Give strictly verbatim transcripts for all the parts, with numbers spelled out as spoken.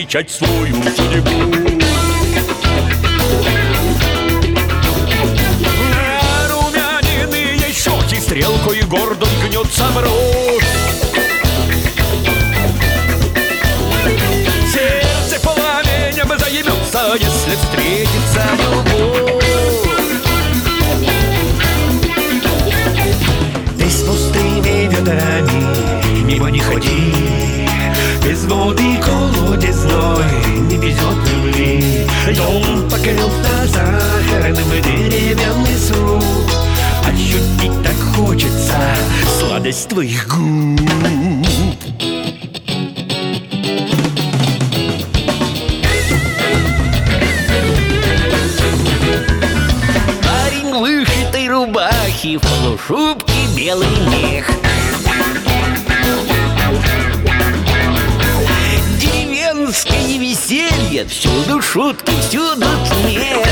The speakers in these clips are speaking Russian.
встречать свою судьбу. Нарумяненные щеки стрелкой гордо гнется бровь. Сердце пламенем займется, если встретится любовь. Ты с пустыми ведрами мимо не ходи, без воды колодезной не везет любви. Дом покрылся сахарным деревянный суп, ощутить так хочется сладость твоих губ. Парень в вышитой рубахе, в полушубке белый мех. Деревенское веселье, всюду шутки, всюду смех.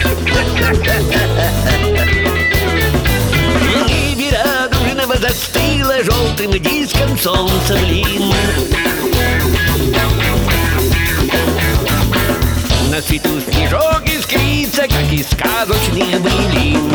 В небе радужного застыло желтым диском солнца блин. На свету снежок искрится, как и сказочный былин.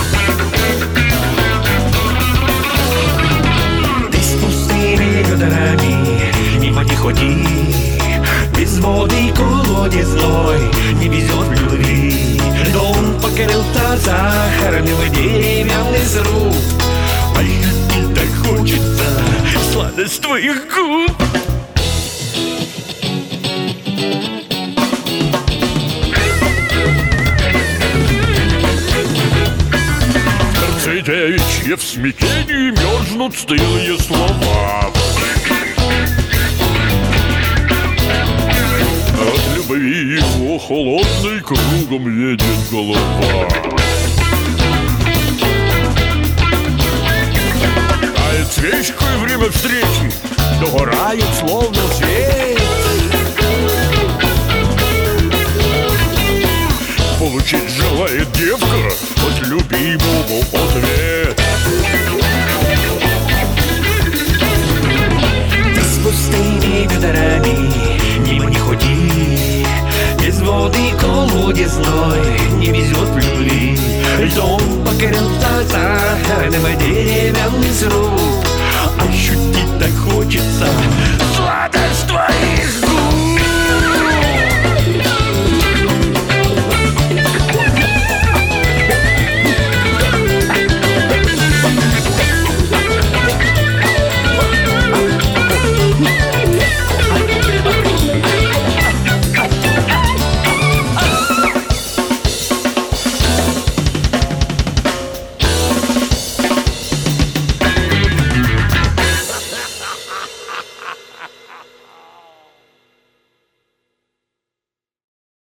Ты с пустыми ведрами мимо не ходи, без воды колодезной не везет любви. Дом покрылся сахарным деревянный сруб, ощутить так хочется сладость твоих губ. Девичьи в смятении мерзнут стылые слова. От любви его холодной кругом едет голова. Тает свечкой время встречи, догорает словно свет. Получить желает девка от любимого ответ. Ты с пустыми ведрами мимо не ходи, без воды колодезной не везет любви. Дом покрылся сахарным деревом.